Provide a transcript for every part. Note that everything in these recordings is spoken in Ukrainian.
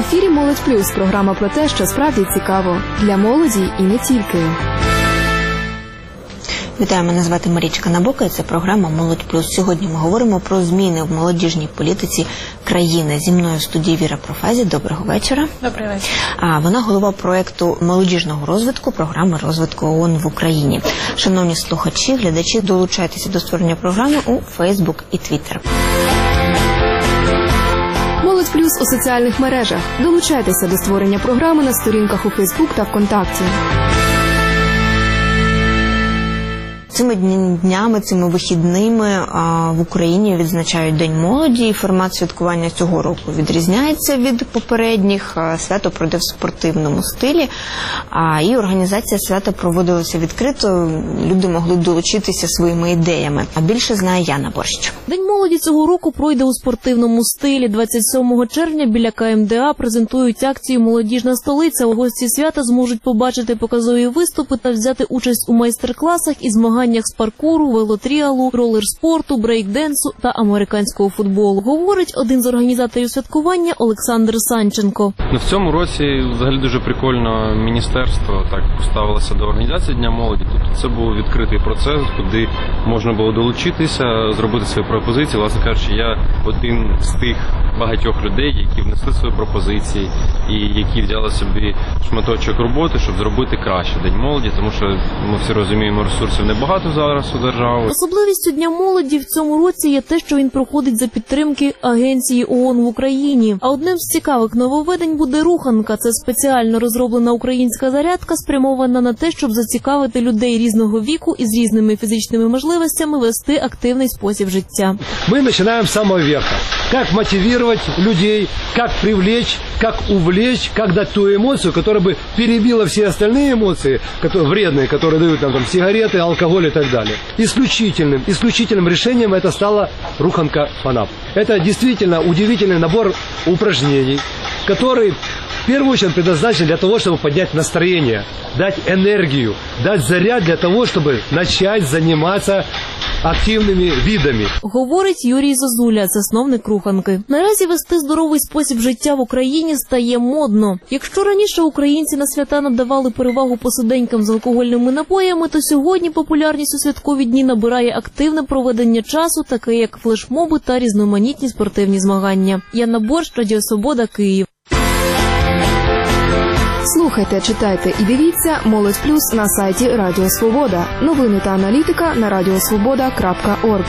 ефірі «Молодь Плюс» – програма про те, що справді цікаво. Для молоді і не тільки. Вітаю, мене звати Марічка Набока і це програма «Молодь Плюс». Сьогодні ми говоримо про зміни в молодіжній політиці країни. Зі мною в студії Віра Профазі. Доброго вечора. Добрий вечір. Вона голова проєкту молодіжного розвитку програми розвитку ООН в Україні. Шановні слухачі, глядачі, долучайтеся до створення програми у Фейсбук і Твіттер. «Молодь Плюс» у соціальних мережах. Долучайтеся до створення програми на сторінках у Фейсбук та ВКонтакті. Цими днями, цими вихідними в Україні відзначають День молоді, і формат святкування цього року відрізняється від попередніх. Свято пройде в спортивному стилі, і організація свята проводилася відкрито, люди могли долучитися своїми ідеями. А більше знає Яна Борщ. День молоді цього року пройде у спортивному стилі. 27 червня біля КМДА презентують акцію «Молодіжна столиця». Гості свята зможуть побачити показові виступи та взяти участь у майстер-класах і змаганнях з паркуру, велотріалу, ролер-спорту, брейк-денсу та американського футболу, говорить один з організаторів святкування Олександр Санченко. В цьому році взагалі дуже прикольно міністерство так поставилося до організації Дня молоді. Тобто це був відкритий процес, куди можна було долучитися, зробити свої пропозиції. Власне кажучи, я один з тих багатьох людей, які внесли свої пропозиції і які взяли собі шматочок роботи, щоб зробити краще День молоді, тому що ми всі розуміємо, ресурсів небагато зараз у держави. Особливістю Дня молоді в цьому році є те, що він проходить за підтримки Агенції ООН в Україні. А одним з цікавих нововведень буде руханка. Це спеціально розроблена українська зарядка, спрямована на те, щоб зацікавити людей різного віку і з різними фізичними можливостями вести активний спосіб життя. Ми починаємо з самого верху. Як мотивувати людей, як привлечь, как увлечь, как дать ту эмоцию, которая бы перебила все остальные эмоции, вредные, которые дают нам там сигареты, алкоголь и так далее. Исключительным решением это стала руханка ФАНАП. Это действительно удивительный набор упражнений, который в первую очередь предназначен для того, чтобы поднять настроение, дать энергию, дать заряд для того, чтобы начать заниматься активними видами. Говорить Юрій Зозуля, засновник руханки. Наразі вести здоровий спосіб життя в Україні стає модно. Якщо раніше українці на свята надавали перевагу посиденькам з алкогольними напоями, то сьогодні популярність у святкові дні набирає активне проведення часу, таке як флешмоби та різноманітні спортивні змагання. Яна Борщ, Радіо Свобода, Київ. Слухайте, читайте і дивіться «Молодь Плюс» на сайті Радіо Свобода. Новини та аналітика на radiosvoboda.org.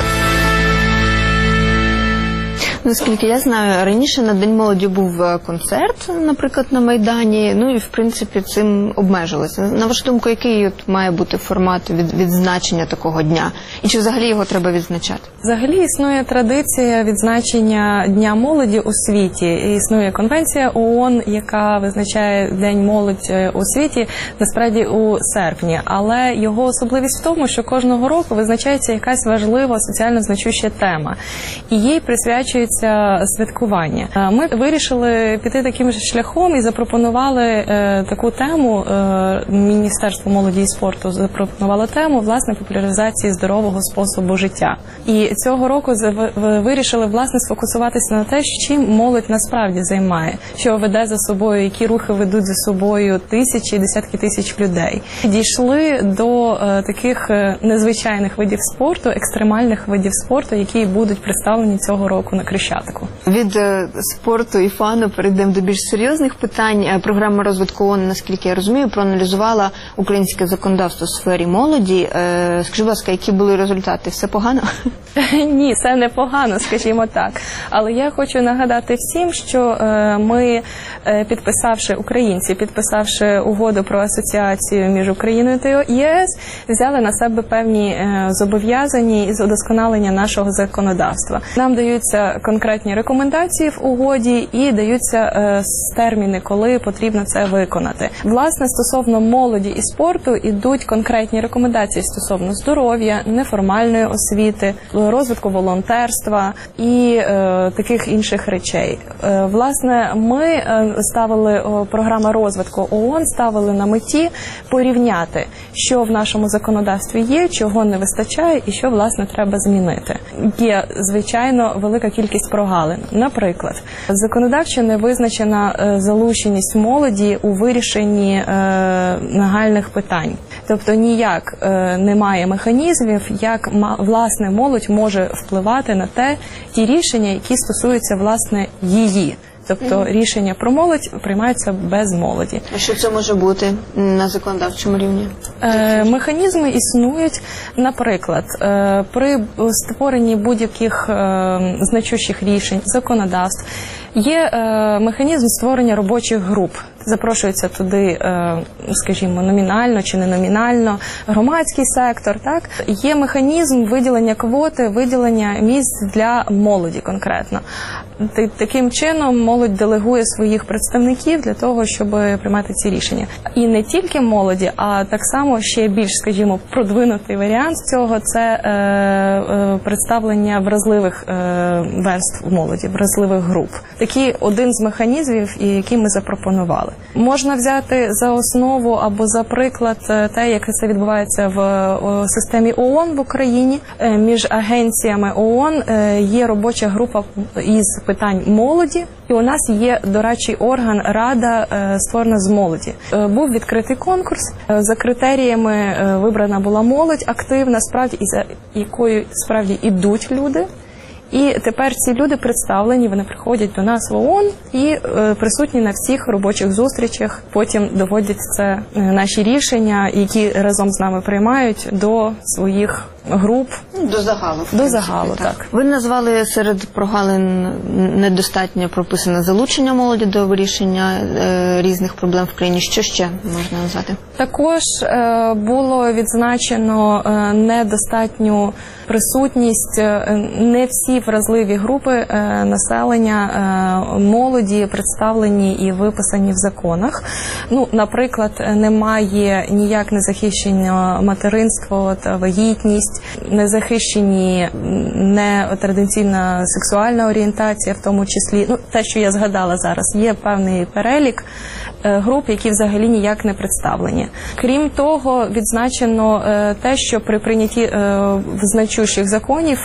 Наскільки я знаю, раніше на День молоді був концерт, наприклад, на Майдані, і, в принципі, цим обмежилося. На вашу думку, який має бути формат відзначення такого дня? І чи взагалі його треба відзначати? Взагалі існує традиція відзначення Дня молоді у світі. Існує конвенція ООН, яка визначає День молоді у світі, насправді, у серпні. Але його особливість в тому, що кожного року визначається якась важлива соціально значуща тема. І їй присвячується святкування. Ми вирішили піти таким же шляхом і запропонували таку тему, Міністерство молоді і спорту запропонувало тему, власне, популяризації здорового способу життя. І цього року вирішили, власне, сфокусуватися на те, чим молодь насправді займає, що веде за собою, які рухи ведуть за собою тисячі, десятки тисяч людей. Дійшли до таких незвичайних видів спорту, екстремальних видів спорту, які будуть представлені цього року на Крещатику. Від спорту і фану перейдемо до більш серйозних питань. Програма розвитку ООН, наскільки я розумію, проаналізувала українське законодавство у сфері молоді. Скажіть, будь ласка, які були результати? Все погано? Ні, все не погано, скажімо так. Але я хочу нагадати всім, що ми, українці, підписавши угоду про асоціацію між Україною та ЄС, взяли на себе певні зобов'язання із удосконалення нашого законодавства. Нам даються конкретні рекомендації в угоді і даються терміни, коли потрібно це виконати. Власне, стосовно молоді і спорту ідуть конкретні рекомендації стосовно здоров'я, неформальної освіти, розвитку волонтерства і таких інших речей. Власне, ми програма розвитку ООН ставили на меті порівняти, що в нашому законодавстві є, чого не вистачає і що, власне, треба змінити. Є, звичайно, велика кількість кількість прогалин. Наприклад, законодавчо не визначена залученість молоді у вирішенні нагальних питань. Тобто ніяк немає механізмів, як власне молодь може впливати на ті рішення, які стосуються власне її. Тобто рішення про молодь приймаються без молоді. А що це може бути на законодавчому рівні? Механізми існують, наприклад, при створенні будь-яких значущих рішень, законодавств, є механізм створення робочих груп. Запрошується туди, скажімо, номінально чи не номінально, громадський сектор. Так? Є механізм виділення квоти, виділення місць для молоді конкретно. Таким чином молодь делегує своїх представників для того, щоб приймати ці рішення. І не тільки молоді, а так само ще більш, скажімо, продвинутий варіант цього – це представлення вразливих верств молоді, вразливих груп. Такий один з механізмів, який ми запропонували. Можна взяти за основу або за приклад те, як це відбувається в системі ООН в Україні. Між агенціями ООН є робоча група із питань молоді, і у нас є дорадчий орган Рада, створена з молоді. Був відкритий конкурс, за критеріями вибрана була молодь активна, справді, і за якою справді ідуть люди. І тепер ці люди представлені, вони приходять до нас в ООН і присутні на всіх робочих зустрічах. Потім доводять це наші рішення, які разом з нами приймають до своїх груп. До загалу. До загалу, так. Ви назвали серед прогалин недостатньо прописане залучення молоді до вирішення різних проблем в країні. Що ще можна назвати? Також було відзначено недостатню присутність, не всі вразливі групи населення молоді представлені і виписані в законах. Ну, наприклад, немає ніяк не захищено материнство та вагітність, не захищені нетрадиційна сексуальна орієнтація, в тому числі, ну, те, що я згадала зараз, є певний перелік груп, які взагалі ніяк не представлені. Крім того, відзначено те, що при прийнятті значущих законів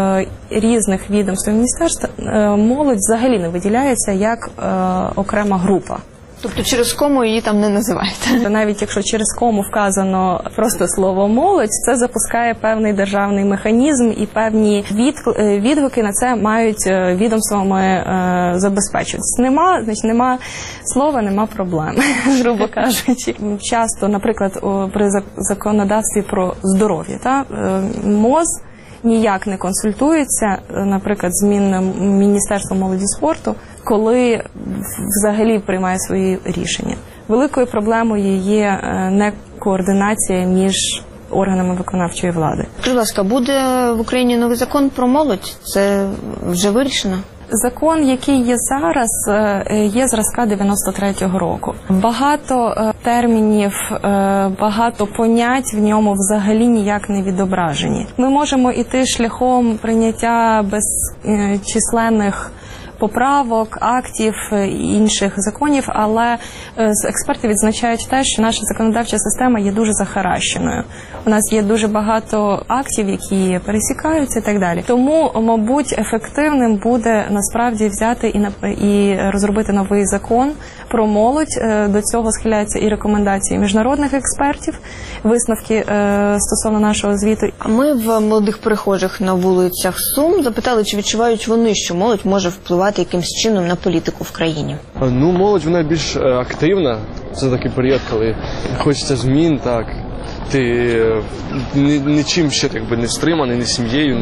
різних відомств і міністерств молодь взагалі не виділяється як окрема група. Тобто через кому її там не називають? Навіть якщо через кому вказано просто слово «молодь», це запускає певний державний механізм і певні відгуки на це мають відомствами забезпечуватися. Значить, нема слова, нема проблем, грубо кажучи. Часто, наприклад, при законодавстві про здоров'я, МОЗ ніяк не консультується, наприклад, з Міністерством молоді і спорту, коли взагалі приймає свої рішення. Великою проблемою є некоординація між органами виконавчої влади. Будь ласка, буде в Україні новий закон про молодь? Це вже вирішено? Закон, який є зараз, є зразка 93-го року. Багато термінів, багато понять в ньому взагалі ніяк не відображені. Ми можемо йти шляхом прийняття безчисленних поправок, актів, інших законів, але експерти відзначають те, що наша законодавча система є дуже захаращеною. У нас є дуже багато актів, які пересікаються і так далі. Тому, мабуть, ефективним буде насправді взяти і розробити новий закон про молодь. До цього схиляються і рекомендації міжнародних експертів, висновки стосовно нашого звіту. Ми в молодих перехожих на вулицях Сум запитали, чи відчувають вони, що молодь може впливати якимсь чином на політику в країні. Ну, молодь, вона більш активна. Це такий період, коли хочеться змін, так. Ти нічим ще не стриманий, ні сім'єю,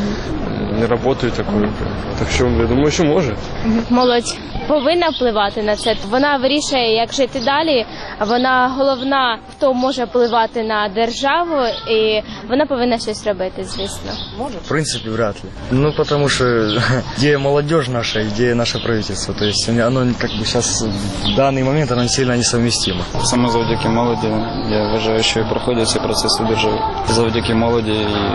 ні роботою такою. Так що, я думаю, що може. Молодь повинна впливати на це. Вона вирішує, як жити далі. Вона головна, хто може впливати на державу, і вона повинна щось робити, звісно. В принципе, вряд ли. Ну, потому что где молодежь наша, где наше правительство. То есть оно как бы сейчас в данный момент оно сильно несовместимо. Саме завдяки молоді, я вважаю, що і проходять ці процеси держави. Завдяки молоді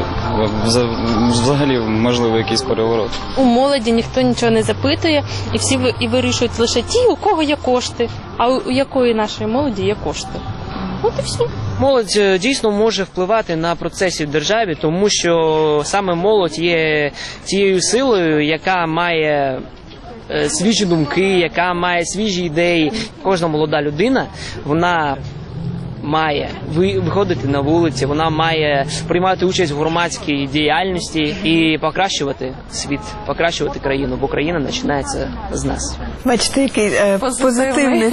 і взагалі можливо якийсь переворот. У молоді ніхто нічого не запитує, і всі вирішують лише ті, у кого є кошти. А у якої нашої молоді є кошти. От і все. Молодь дійсно може впливати на процеси в державі, тому що саме молодь є тією силою, яка має свіжі думки, яка має свіжі ідеї. Кожна молода людина, вона має виходити на вулиці, вона має приймати участь в громадській діяльності і покращувати світ, покращувати країну, бо країна починається з нас. Бачите, який позитивний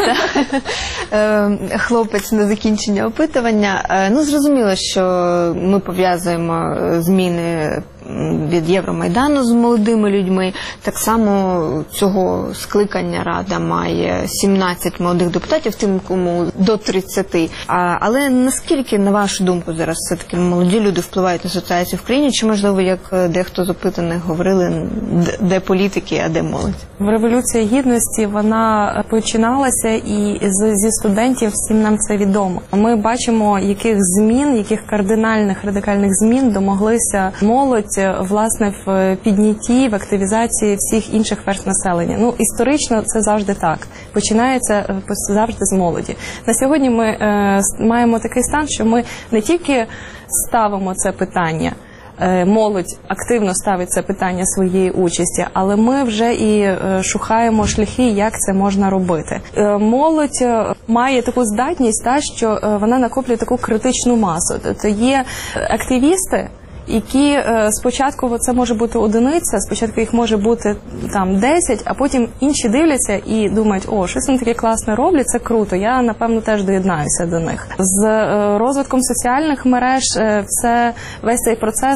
хлопець на закінчення опитування. Ну, зрозуміло, що ми пов'язуємо зміни від Євромайдану з молодими людьми. Так само цього скликання Рада має 17 молодих депутатів, тим, кому до 30. Але наскільки, на вашу думку, зараз все-таки молоді люди впливають на ситуацію в країні? Чи, можливо, як дехто з опитаних говорили, де політики, а де молодь? Революція Гідності, вона починалася і зі студентів, всім нам це відомо. Ми бачимо, яких змін, яких кардинальних, радикальних змін домоглися молодь, власне, в піднятті, в активізації всіх інших верств населення. Ну, історично це завжди так. Починається завжди з молоді. На сьогодні ми маємо такий стан, що ми не тільки ставимо це питання, молодь активно ставить це питання своєї участі, але ми вже і шукаємо шляхи, як це можна робити. Молодь має таку здатність, що вона накоплює таку критичну масу. Тобто є активісти, які спочатку, це може бути одиниця, спочатку їх може бути там 10, а потім інші дивляться і думають, о, щось вони таке класне роблять, це круто, я, напевно, теж доєднаюся до них. З розвитком соціальних мереж весь цей процес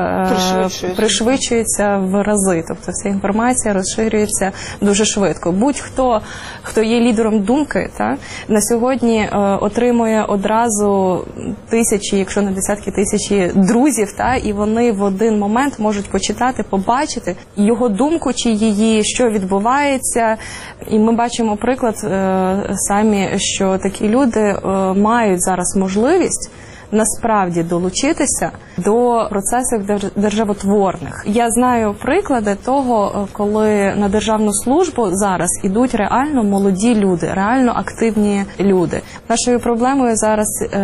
пришвидшується в рази, тобто вся інформація розширюється дуже швидко. Будь-хто, хто є лідером думки, на сьогодні отримує одразу тисячі, якщо не десятки тисячі друзів, і вони в один момент можуть почитати, побачити його думку чи її, що відбувається. І ми бачимо приклад самі, що такі люди мають зараз можливість насправді долучитися до процесів державотворних. Я знаю приклади того, коли на державну службу зараз ідуть реально молоді люди, реально активні люди. Нашою проблемою зараз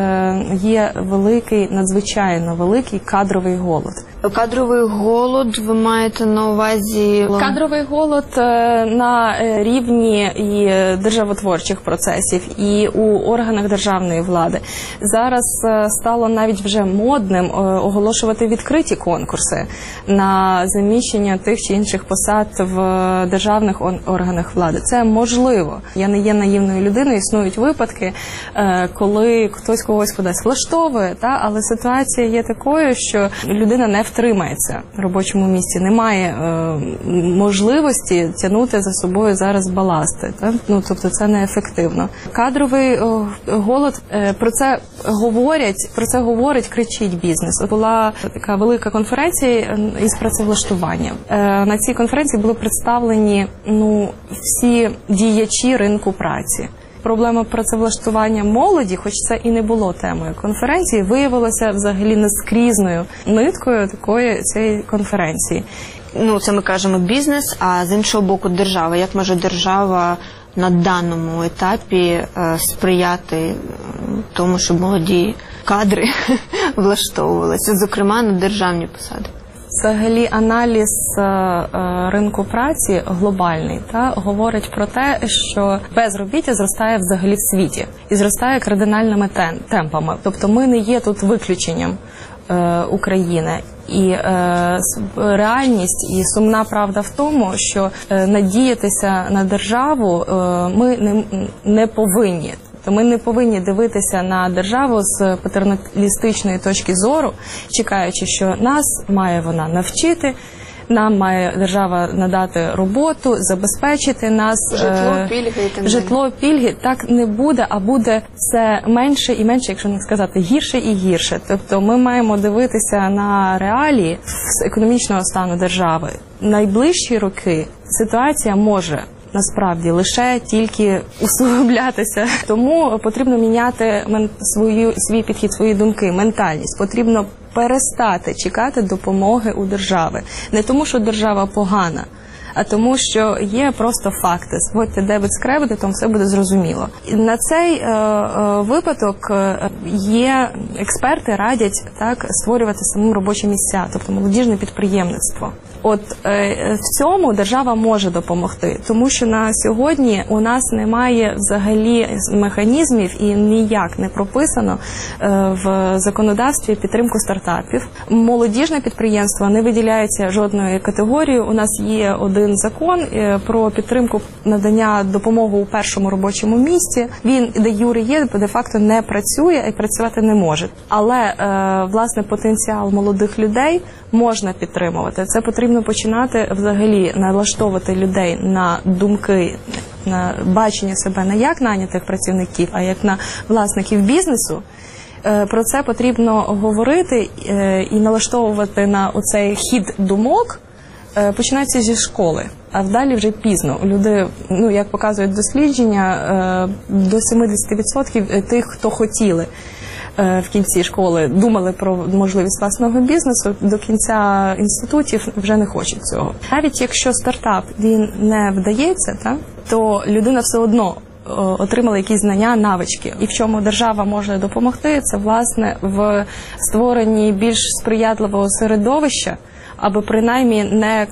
є великий, надзвичайно великий кадровий голод. Кадровий голод, ви маєте на увазі? Кадровий голод на рівні і державотворчих процесів, і у органах державної влади. Зараз стало навіть вже модним оголошувати відкриті конкурси на заміщення тих чи інших посад в державних органах влади. Це можливо. Я не є наївною людиною, існують випадки, коли хтось когось кудись влаштовує, але ситуація є такою, що людина не втримається в робочому місці, немає можливості тягнути за собою зараз баласти. Тобто це неефективно. Кадровий голод, про це говорить, кричить бізнес. Була така велика конференція із працевлаштування. На цій конференції були представлені всі діячі ринку праці. Проблема працевлаштування молоді, хоч це і не було темою конференції, виявилася взагалі наскрізною ниткою цієї конференції. Це ми кажемо бізнес, а з іншого боку держава. Як може держава на даному етапі сприяти тому, щоб молоді кадри влаштовувалися, зокрема на державні посади? Взагалі аналіз ринку праці глобальний говорить про те, що безробіття зростає взагалі в світі і зростає кардинальними темпами. Тобто ми не є тут виключенням України. І реальність і сумна правда в тому, що надіятися на державу ми не повинні. Ми не повинні дивитися на державу з патерналістичної точки зору, чекаючи, що нас має вона навчити, нам має держава надати роботу, забезпечити нас. Житло, пільги. Так не буде, а буде це менше і менше, якщо не сказати гірше і гірше. Тобто ми маємо дивитися на реалії з економічного стану держави. Найближчі роки ситуація може насправді лише тільки усугублятися. Тому потрібно міняти свій підхід, свої думки, ментальність. Потрібно перестати чекати допомоги у держави. Не тому, що держава погана, а тому, що є просто факти. Зводьте дебет з кредитом, все буде зрозуміло. На цей випадок є експерти радять так створювати самим робочі місця, тобто молодіжне підприємництво. От в цьому держава може допомогти, тому що на сьогодні у нас немає взагалі механізмів і ніяк не прописано в законодавстві підтримку стартапів. Молодіжне підприємство не виділяється жодною категорією. У нас є один закон про підтримку надання допомоги у першому робочому місці. Він де юре є, де-факто не працює і працювати не може. Але, власне, потенціал молодих людей можна підтримувати. Це потрібно починати взагалі налаштовувати людей на думки, на бачення себе не як нанятих працівників, а як на власників бізнесу. Про це потрібно говорити і налаштовувати на оцей хід думок. Починається зі школи, а вдалі вже пізно. Люди, як показують дослідження, до 70% тих, хто хотіли в кінці школи, думали про можливість власного бізнесу, до кінця інститутів вже не хочуть цього. Навіть якщо стартап він не вдається, то людина все одно отримала якісь знання, навички. І в чому держава може допомогти, це, власне, в створенні більш сприятливого середовища, аби принаймні не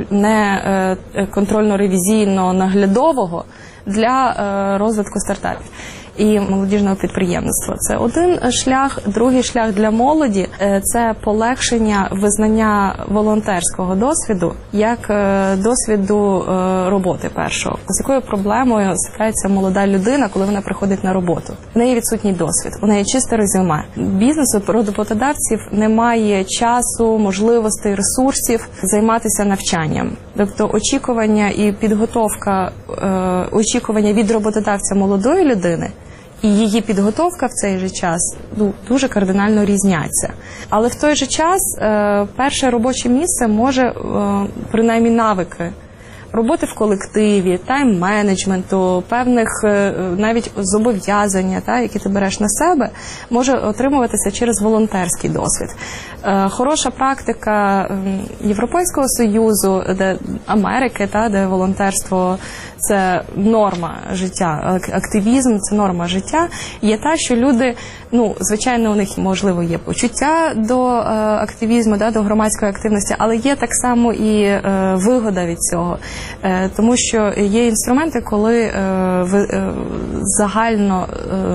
контрольно-ревізійно-наглядового для розвитку стартапів і молодіжного підприємництва. Це один шлях. Другий шлях для молоді – це полегшення визнання волонтерського досвіду як досвіду роботи першого. З якою проблемою стикається молода людина, коли вона приходить на роботу? В неї відсутній досвід, у неї чисте резюме. Бізнесу, роботодавців немає часу, можливостей, ресурсів займатися навчанням. Тобто очікування і підготовка, очікування від роботодавця молодої людини і її підготовка в цей же час дуже кардинально різняться. Але в той же час перше робоче місце може, принаймні навики роботи в колективі, тайм-менеджменту, певних навіть зобов'язання, які ти береш на себе, може отримуватися через волонтерський досвід. Хороша практика Європейського Союзу, де Америки, де волонтерство – це норма життя, активізм – це норма життя, є та, що люди, звичайно, у них, можливо, є почуття до активізму, до громадської активності, але є так само і вигода від цього. Тому що є інструменти, коли загально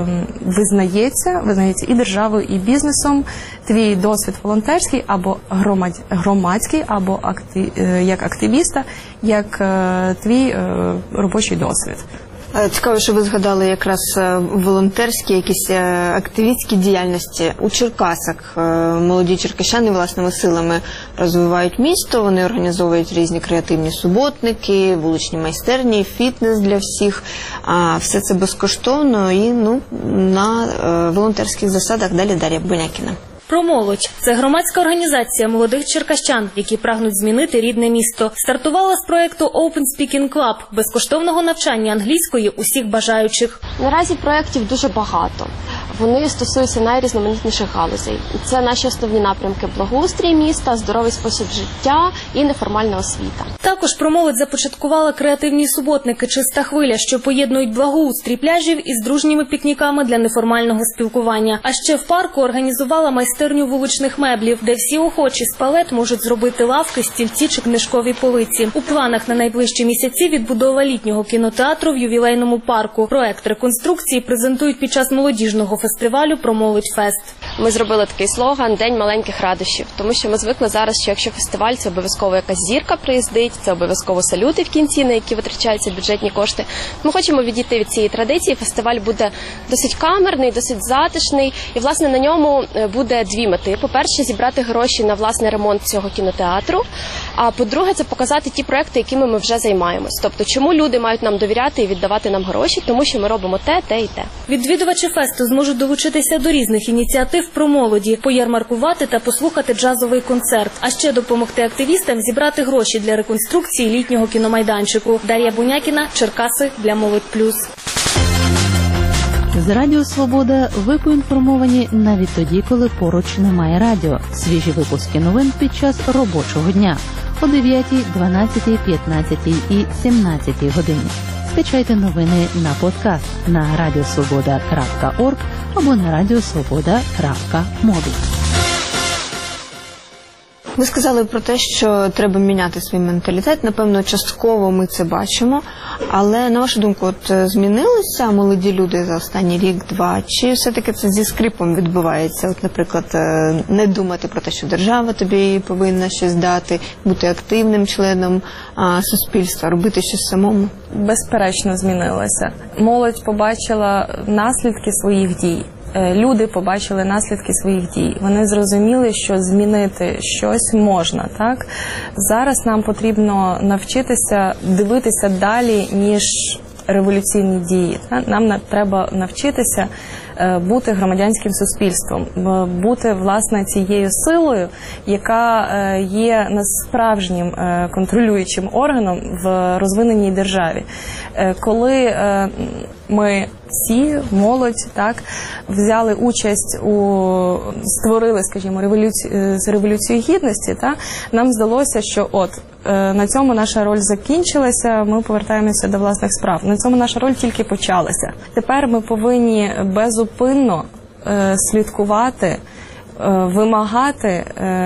визнається і державою, і бізнесом твій досвід волонтерський або громадський, або як активіста, як твій робочий досвід. Цікаво, що ви згадали якраз волонтерські, якісь активістські діяльності. У Черкасах молоді черкащани власними силами розвивають місто, вони організовують різні креативні суботники, вуличні майстерні, фітнес для всіх. Все це безкоштовно і на волонтерських засадах. Далі Дар'я Бонякіна. Про молодь. Це громадська організація молодих черкащан, які прагнуть змінити рідне місто. Стартувала з проєкту Open Speaking Club – безкоштовного навчання англійської усіх бажаючих. Наразі проєктів дуже багато. Вони стосуються найрізноманітніших галузей. Це наші основні напрямки – благоустрій міста, здоровий спосіб життя і неформальна освіта. Також про молодь започаткувала креативні суботники «Чиста хвиля», що поєднують благоустрій пляжів із дружніми пікніками для неформального спілкування. А ще в парку організувала майстерню вуличних меблів, де всі охочі з палет можуть зробити лавки, стільці чи книжкові полиці. У планах на найближчі місяці відбудова літнього кінотеатру в ювілейному парку. Проект реконструкції презентують під час молодіжного фестивалю «Промолодьфест». Ми зробили такий слоган «День маленьких радощів», тому що ми звикли зараз, що якщо фестиваль, це обов'язково якась зірка приїздить, це обов'язково салюти в кінці, на які витрачаються бюджетні кошти. Ми хочемо відійти від цієї традиції. Фестиваль буде досить камерний, досить затишний, і, власне, на ньому буде дві мети. По-перше, зібрати гроші на власний ремонт цього кінотеатру, а по-друге, це показати ті проекти, якими ми вже займаємось. Тобто, чому люди мають нам довіряти і віддавати нам гроші, тому що ми робимо те і те. Відвідувачі фесту зможуть долучитися до різних ініціатив про молоді, поярмаркувати та послухати джазовий концерт, а ще допомогти активістам зібрати гроші для реконструкції літнього кіномайданчику. Дар'я Бонякіна, Черкаси для Молодь Плюс. З Радіо Свобода ви поінформовані навіть тоді, коли поруч немає радіо. Свіжі випуски новин під час робочого дня. о 9, 12, 15 і 17 годині. Скачайте новини на подкаст на radiosvoboda.org або на radiosvoboda.mobi. Ви сказали про те, що треба міняти свій менталітет. Напевно, частково ми це бачимо. Але, на вашу думку, от змінилися молоді люди за останній рік-два? Чи все-таки це зі скрипом відбувається? От, наприклад, не думати про те, що держава тобі повинна щось дати, бути активним членом суспільства, робити щось самому? Безперечно, змінилося. Молодь побачила наслідки своїх дій. Люди побачили наслідки своїх дій. Вони зрозуміли, що змінити щось можна, так? Зараз нам потрібно навчитися дивитися далі, ніж революційні дії. Нам треба навчитися бути громадянським суспільством, бути, власне, цією силою, яка є справжнім контролюючим органом в розвиненій державі. Коли ми всі, молодь, так, взяли участь створили, скажімо, революцію гідності, так, нам здалося, що на цьому наша роль закінчилася, ми повертаємося до власних справ. На цьому наша роль тільки почалася. Тепер ми повинні безупинно слідкувати, вимагати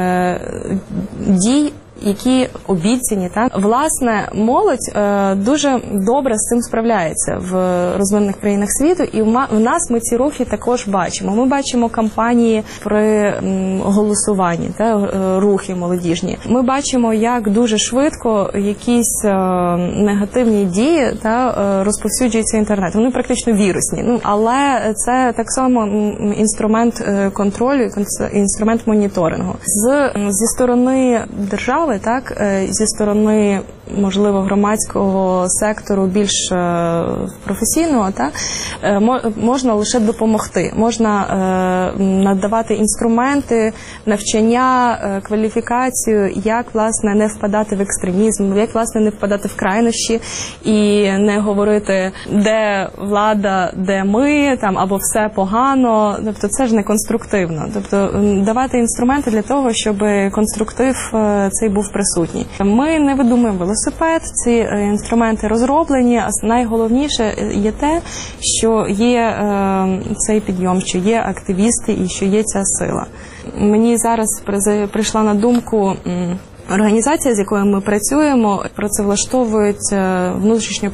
дій, які обіцяні. Так? Власне, молодь дуже добре з цим справляється в розвинених країнах світу, і в нас ми ці рухи також бачимо. Ми бачимо кампанії при голосуванні, рухи молодіжні. Ми бачимо, як дуже швидко якісь негативні дії розповсюджуються в інтернет. Вони практично вірусні. Але це так само інструмент контролю, інструмент моніторингу. Зі сторони держави, так, зі сторони, можливо, громадського сектору більш професійного, так, можна лише допомогти. Можна надавати інструменти, навчання, кваліфікацію, як, власне, не впадати в екстремізм, як, власне, не впадати в крайнощі і не говорити, де влада, де ми, там, або все погано. Тобто це ж не конструктивно. Тобто давати інструменти для того, щоб конструктив цей був присутній. Ми не видумуємо велосипед, ці інструменти розроблені, а найголовніше є те, що є цей підйом, що є активісти і що є ця сила. Мені зараз прийшла на думку організація, з якою ми працюємо, працевлаштовують внутрішньо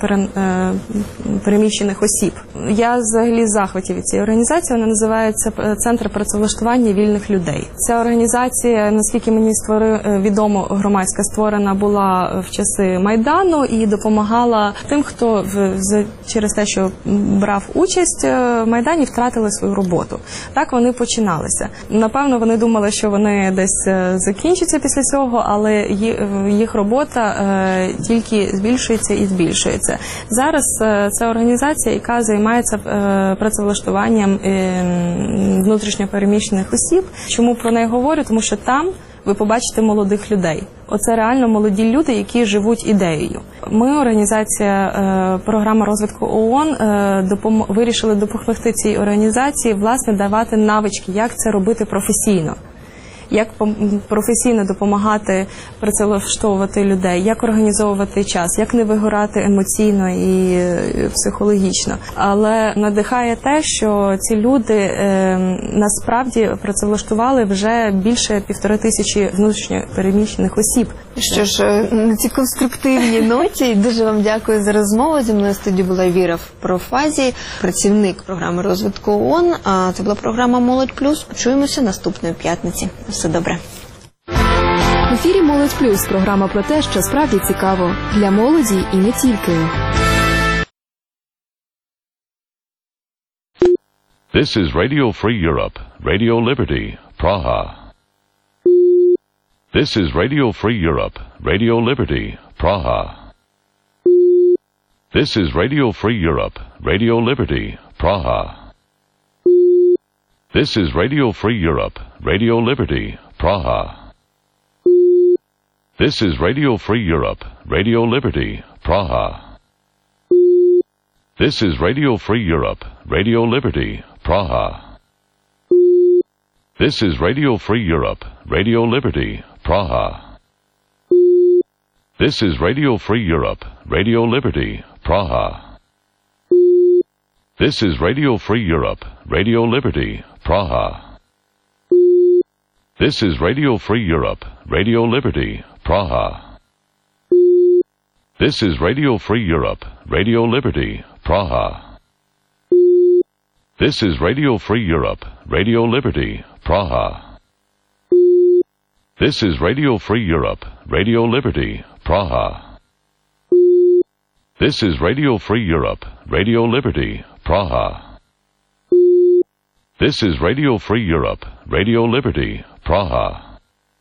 переміщених осіб. Я взагалі в захваті від цієї організації, вона називається «Центр працевлаштування вільних людей». Ця організація, наскільки мені відомо, громадська створена була в часи Майдану і допомагала тим, хто через те, що брав участь в Майдані, втратили свою роботу. Так вони починалися. Напевно, вони думали, що вони десь закінчаться після цього, але їх робота тільки збільшується і збільшується. Зараз це організація, яка займається працевлаштуванням внутрішньопереміщених осіб. Чому про неї говорю? Тому що там ви побачите молодих людей. Оце реально молоді люди, які живуть ідеєю. Ми, організація, програма розвитку ООН, вирішили допомогти цій організації, власне, давати навички, як це робити професійно. Як професійно допомагати працевлаштовувати людей, як організовувати час, як не вигорати емоційно і психологічно. Але надихає те, що ці люди насправді працевлаштували вже більше 1500 внутрішньо переміщених осіб. Що ж, на цій конструктивній ноті дуже вам дякую за розмову. Зі мною в студії була Віра Профазій, працівник програми розвитку ООН. А це була програма «Молодь Плюс». Почуємося наступної п'ятниці. Все добре. В ефірі «Молодь Плюс» – програма про те, що справді цікаво для молоді і не тільки. This is Radio Free Europe, Radio Liberty, Praha. This is Radio Free Europe, Radio Liberty, Praha. This is Radio Free Europe, Radio Liberty, Praha. This is Radio Free Europe, Radio Liberty, Praha. This is Radio Free Europe, Radio Liberty, Praha. This is Radio Free Europe, Radio Liberty, Praha. This is Radio Free Europe, Radio Liberty, Praha. This is Radio Free Europe, Radio Liberty, Praha. This is Radio Free Europe, Radio Liberty, Praha. This is Radio Free Europe, Radio Liberty, Praha. This is Radio Free Europe, Radio Liberty, Praha. This is Radio Free Europe, Radio Liberty, Praha. This is Radio Free Europe, Radio Liberty, Praha. This is Radio Free Europe, Radio Liberty, Praha. This is Radio Free Europe, Radio Liberty, Praha.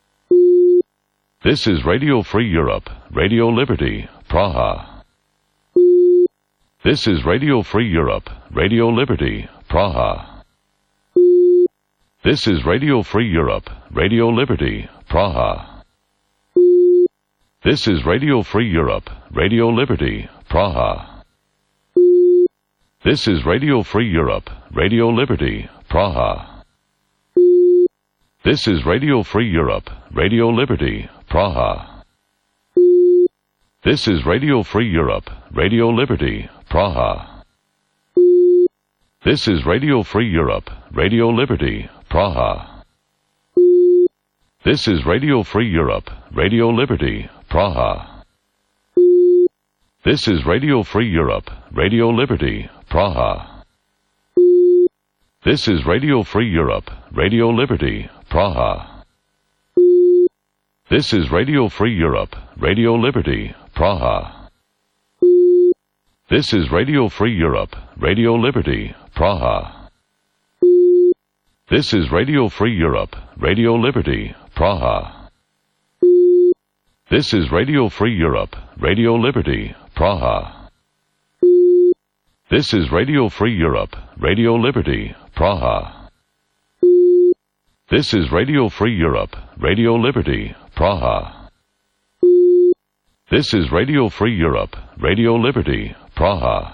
This is Radio Free Europe, Radio Liberty, Praha. This is Radio Free Europe, Radio Liberty, Praha. This is Radio Free Europe, Radio Liberty, Praha. This is Radio Free Europe, Radio Liberty, Praha. This is Radio Free Europe, Radio Liberty, Praha. This is Radio Free Europe, Radio Liberty, Praha. This is Radio Free Europe, Radio Liberty, Praha. This is Radio Free Europe, Radio Liberty, Praha. This is Radio Free Europe, Radio Liberty, Praha. This is Radio Free Europe, Radio Liberty, Praha. This is Radio Free Europe, Radio Liberty, Praha. This is Radio Free Europe, Radio Liberty, Praha. This is Radio Free Europe, Radio Liberty, Praha. This is Radio Free Europe, Radio Liberty, Praha. This is Radio Free Europe, Radio Liberty, Praha. This is Radio Free Europe, Radio Liberty, Praha. This is Radio Free Europe, Radio Liberty, Praha. This is Radio Free Europe, Radio Liberty, Praha.